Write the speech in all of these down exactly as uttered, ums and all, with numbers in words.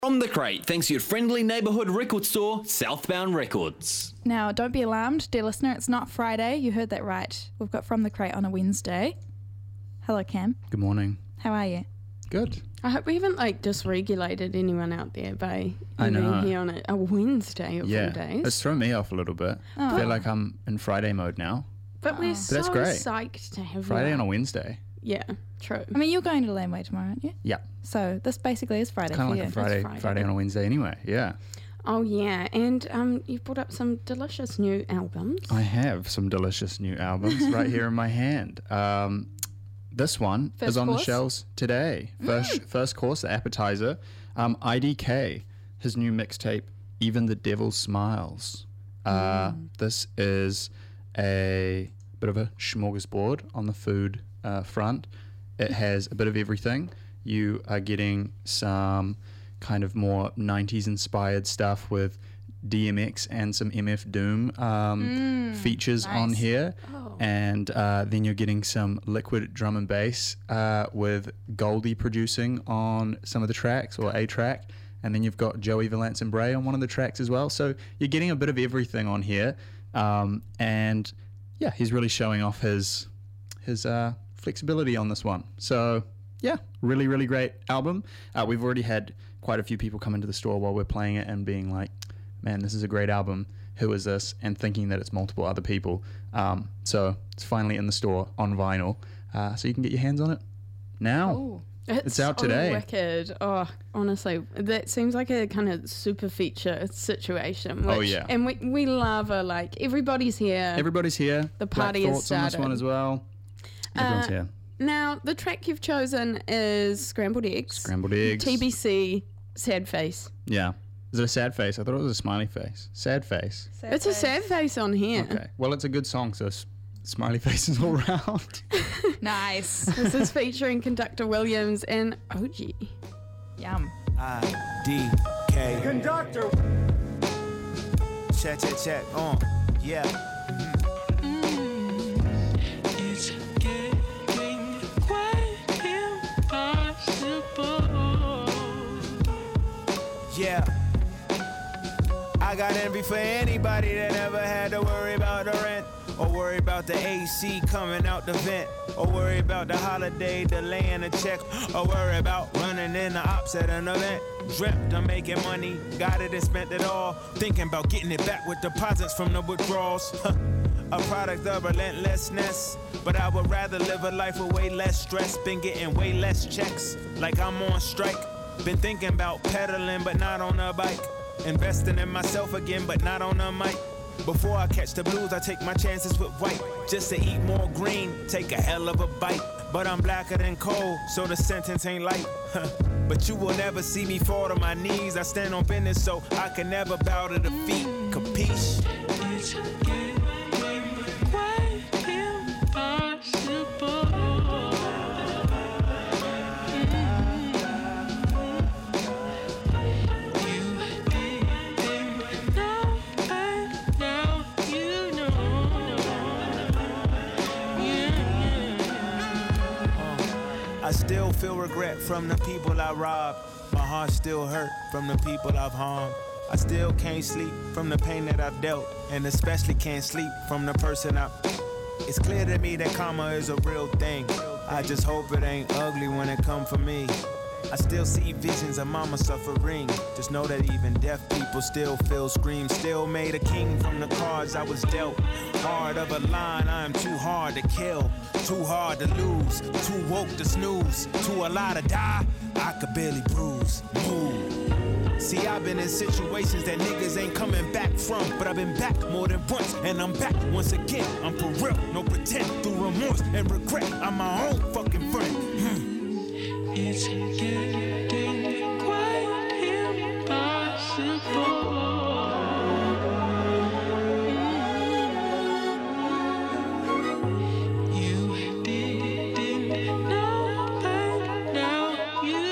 From the Crate, thanks to your friendly neighbourhood record store, Southbound Records. Now, don't be alarmed, dear listener, it's not Friday. You heard that right. We've got From the Crate on a Wednesday. Hello, Cam. Good morning. How are you? Good. I hope we haven't like dysregulated anyone out there by I you know. being here on a, a Wednesday of Yeah, all days. it's thrown me off a little bit. I feel like I'm in Friday mode now. But we're Oh. so that's great. psyched to have Friday you. on a Wednesday. Yeah, true. I mean, you're going to Laneway tomorrow, aren't you? Yeah, So this basically is Friday kind for of you. like a Friday, Friday. Friday on a Wednesday anyway. Yeah, Oh yeah, and um, you've brought up some delicious new albums. I have some delicious new albums right here in my hand. Um, this one First is on course? the shelves today. First, first course, the appetizer. Um, I D K, his new mixtape, Even the Devil Smiles. Uh, This is a bit of a smorgasbord on the food uh, front. It has a bit of everything. You are getting some kind of more nineties inspired stuff with D M X and some M F Doom um, features on nice. here. Oh. And uh, then you're getting some liquid drum and bass uh, with Goldie producing on some of the tracks, or a track. And then you've got Joey Valance and Bray on one of the tracks as well. So you're getting a bit of everything on here. Um, and yeah, he's really showing off his his uh, flexibility on this one. So yeah, really, really great album. Uh, we've already had quite a few people come into the store while we're playing it and being like, man, this is a great album. Who is this? And thinking that it's multiple other people. Um, so it's finally in the store on vinyl. Uh, so you can get your hands on it now. Ooh. It's out so today. Wicked. Oh, honestly, that seems like a kind of super feature situation. Oh, which- yeah. And we we love a like everybody's here. Everybody's here. The Black party has Thoughts on this one started. as well. Everyone's Uh, here. Now the track you've chosen is Scrambled Eggs. Scrambled eggs. T B C. Sad face. Yeah. Is it a sad face? I thought it was a smiley face. Sad face. It's a sad face on here. Okay. Well, it's a good song, so s- smiley faces all round. Nice. This is featuring Conductor Williams and O G. Yum. I D K. Conductor. Check, check, check. On. Yeah. It's getting quite impossible. Yeah. I got envy for anybody that ever had to worry about the rent, or worry about the A C coming out the vent, or worry about the holiday delaying a check, or worry about running in the ops at an event. Dreamt of making money, got it and spent it all, thinking about getting it back with deposits from the withdrawals. A product of relentlessness, but I would rather live a life with way less stress. Been getting way less checks, like I'm on strike. Been thinking about pedaling, but not on a bike. Investing in myself again, but not on a mic. Before I catch the blues, I take my chances with white. Just to eat more green, take a hell of a bite. But I'm blacker than coal, so the sentence ain't light. But you will never see me fall to my knees. I stand on business, so I can never bow to defeat. Capiche? It's getting quite impossible. You didn't know, but now you know. Yeah. I still feel regret from the people I robbed. My heart still hurt from the people I've harmed. I still can't sleep from the pain that I've dealt, and especially can't sleep from the person I... It's clear to me that karma is a real thing. I just hope it ain't ugly when it come for me. I still see visions of mama suffering. Just know that even deaf people still feel screams. Still made a king from the cards I was dealt. Hard of a line, I am too hard to kill. Too hard to lose, too woke to snooze. Too alive to die, I could barely bruise. Move. See, I've been in situations that niggas ain't coming back from, but I've been back more than once, and I'm back once again. I'm for real, no pretend, through remorse and regret. I'm my own fucking friend. Hmm. It's getting quite impossible. You didn't know, but now you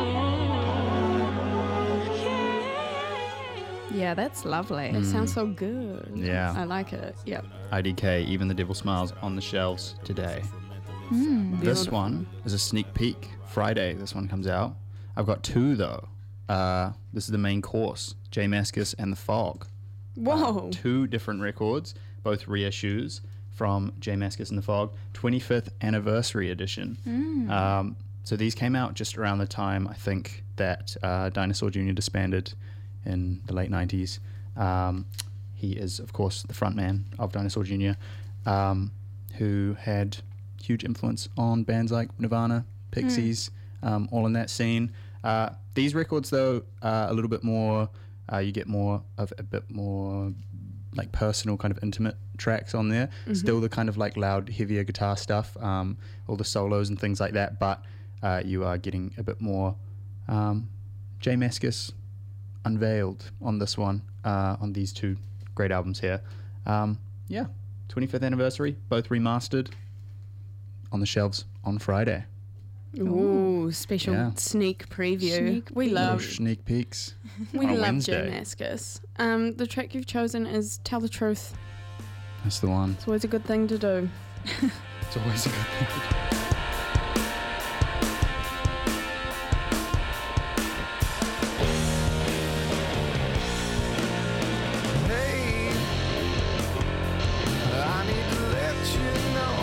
know. Yeah, that's lovely. It sounds so good. Yeah. I like it. Yep. I D K, Even the Devil Smiles on the shelves today. Mm. This Beautiful. one is a sneak peek. Friday, this one comes out. I've got two though. uh, this is the main course, J Mascis and the Fog. Whoa. Uh, two different records, both reissues from J Mascis and the Fog, twenty-fifth anniversary edition. Um, so these came out just around the time, I think, that uh, Dinosaur Junior disbanded in the late nineties. Um, he is, of course, the frontman of Dinosaur Junior, um, who had huge influence on bands like Nirvana, Pixies, um, all in that scene. Uh, these records, though, are a little bit more, uh, you get more of a bit more like personal kind of intimate tracks on there. Still the kind of like loud, heavier guitar stuff, um, all the solos and things like that, but uh, you are getting a bit more um, J Mascis unveiled on this one, uh, on these two great albums here. Um, yeah, twenty-fifth anniversary, both remastered, on the shelves on Friday. Ooh, special Yeah. sneak preview. Sneak we preview. Little love sneak peeks. we on a love Wednesday. J Mascis. Um, the track you've chosen is Tell the Truth. That's the one. It's always a good thing to do. It's always a good thing to do. Hey, I need to let you know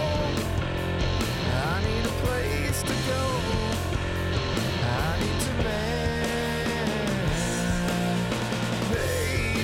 I need a place to go. I need to land. Hey,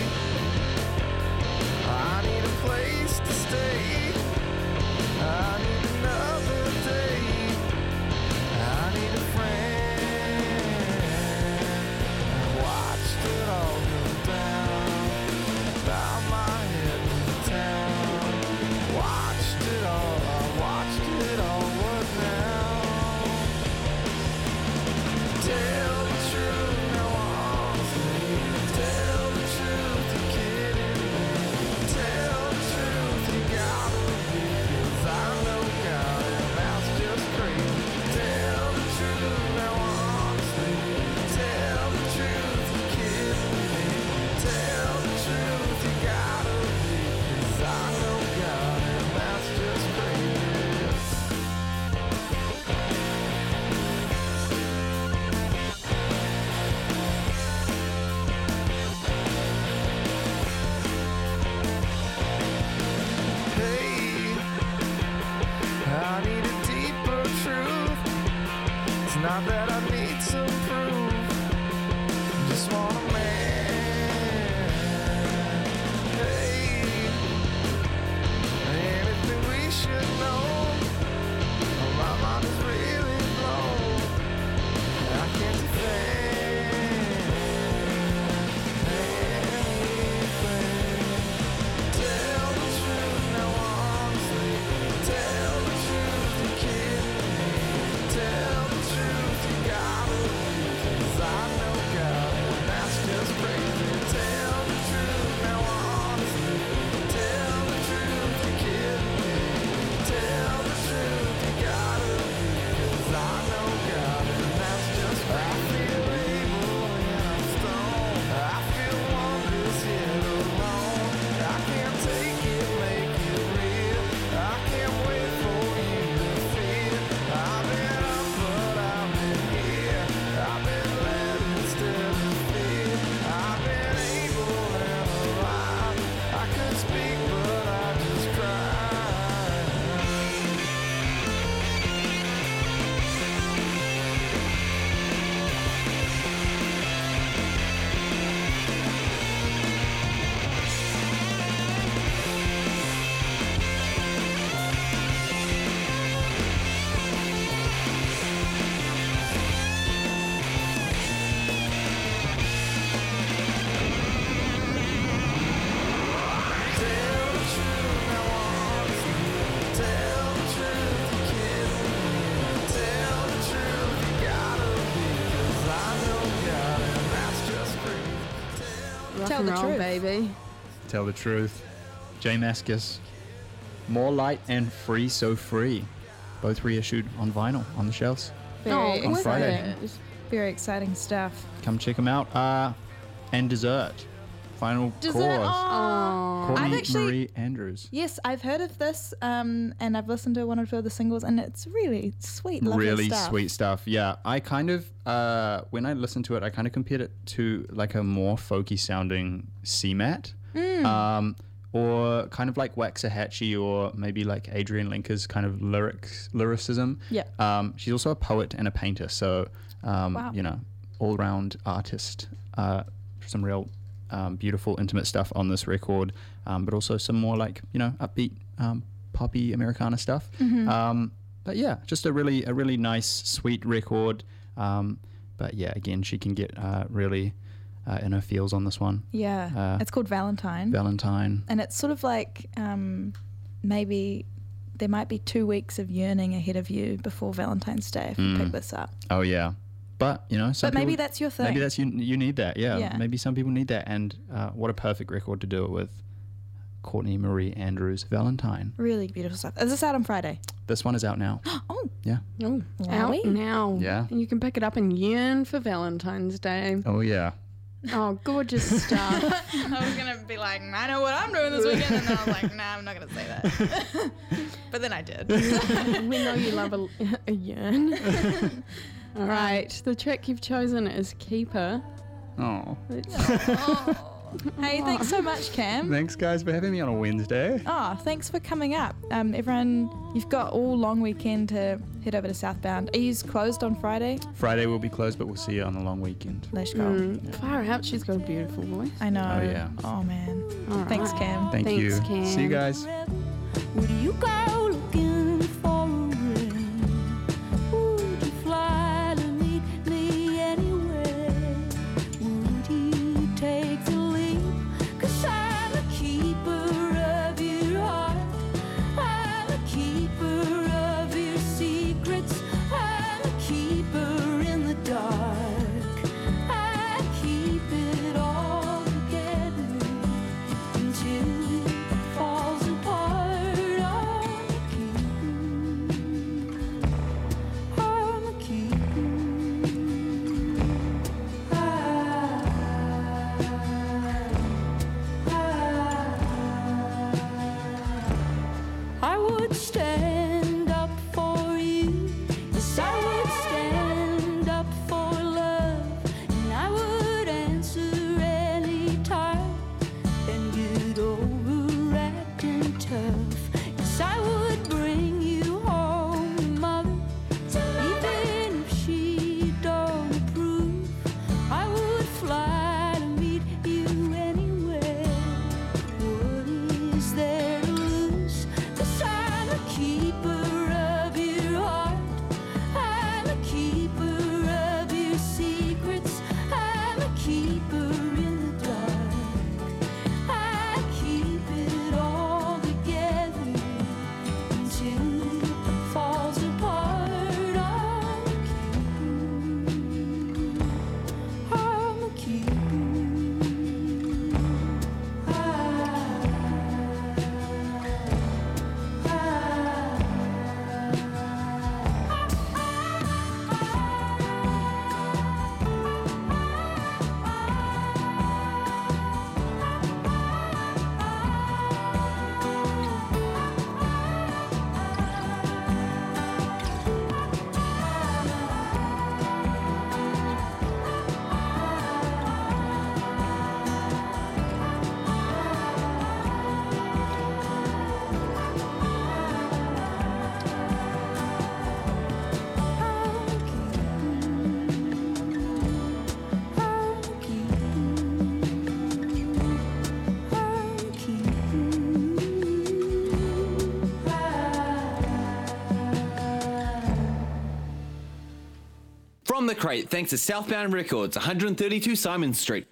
I need a place to stay. I need another day. I need a friend. I watched it all go down. Bow my head in town. Watched it all, I watched it all. What now? Tell the truth, now honestly. Tell the truth, you're kidding me. Tell the truth, you gotta be. 'Cause I know God, and that's just crazy. Tell the truth, now honestly. Tell the truth, you're kidding me. Tell the truth, you gotta be. 'Cause I know God, and that's just crazy. Hey, I need a deeper truth. It's not that I need some proof. Just want a man. Hey, anything we should know. Oh, my mind is really blown. I can't defend anything. Tell the truth now honestly. Tell the truth, you're kidding me. Tell the truth, you gotta be. 'Cause I know God, and that's just crazy. Tell the truth now honestly. Tell the truth, you're kidding me. Tell the truth, you gotta be. 'Cause I know God, and that's just crazy. I feel able and I'm stoned. I feel wondrous yet alone. I can't take it, make it real. I can't wait for you to feel. I've been up, but I've been here. I've been led instead of fear. I've been able and alive. I could speak, but I just cry. Tell the truth now honestly. Tell the truth, you're kidding me. Tell the truth, you gotta be. 'Cause I know God, and that's just crazy. Rock Tell and the roll, truth. baby. Tell the truth. J Mascis. More Light and Free So Free. Both reissued on vinyl on the shelves. Very On Friday. excited. Very exciting stuff. Come check them out. Uh, and Dessert. Final Dessert. Cause. Oh, Courtney I've actually- Marie Andrews. Yes, I've heard of this, um, and I've listened to one or two of the singles, and it's really sweet, lovely Really stuff. sweet stuff. Yeah, I kind of uh, when I listened to it, I kind of compared it to like a more folky sounding C MAT, Mm. um, or kind of like Waxahachie, or maybe like Adrian Linker's kind of lyrics lyricism. Yeah. Um, she's also a poet and a painter, so um, Wow. you know, all round artist. Uh, some real um, beautiful, intimate stuff on this record, um, but also some more like you know upbeat, um, poppy Americana stuff. Mm-hmm. Um, but yeah, just a really a really nice, sweet record. Um, but yeah, again, she can get uh, really uh, in her feels on this one. Yeah, Uh, it's called Valentine, Valentine. and it's sort of like um, maybe there might be two weeks of yearning ahead of you before Valentine's Day if you Mm. pick this up. Oh yeah, but you know, some But maybe people- that's your thing. Maybe that's you. You need that. Yeah. Yeah. Maybe some people need that, and uh, what a perfect record to do it with. Courtney Marie Andrews, Valentine. Really beautiful stuff. Is this out on Friday? This one is out now. Oh, Yeah. Oh, Wowie. out now. Yeah. And you can pick it up and yearn for Valentine's Day. Oh yeah. Oh, gorgeous stuff. I was gonna be like, I know what I'm doing this weekend, and then I was like, nah, I'm not gonna say that. But then I did. We know you love a, a yearn. All right, the track you've chosen is Keeper. Oh. Oh. Hey, thanks so much, Cam. Thanks guys for having me on a Wednesday. Oh, thanks for coming up. Um, everyone, you've got all long weekend to head over to Southbound. Are you closed on Friday? Friday will be closed, but we'll see you on the long weekend. Let's go. Mm, far out, she's got a beautiful voice. I know. Oh, yeah. Oh, man. All Thanks, right. Cam. Thank Thanks, you. Cam. See you guys. Would you go looking for a ring? Would you fly to meet me anywhere? Would you take the leap? 'Cause I'm a keeper of your heart. I'm a keeper of your secrets. I'm a keeper in the dark. I keep it all together until it falls apart. I'm a keeper. I would stand up for you. Yes, I would stand up for love, and I would answer any time and get over acting tough. Yes, I would bring you home, Mother, even if she don't approve. I would fly to meet you anywhere. What is there to lose? 'Cause I'm a keeper of your heart. I'm a keeper of your secrets. I'm a keeper in the dark. I keep it all together until it falls apart. I'm a keeper. From the Crate, thanks to Southbound Records, one thirty-two Simon Street.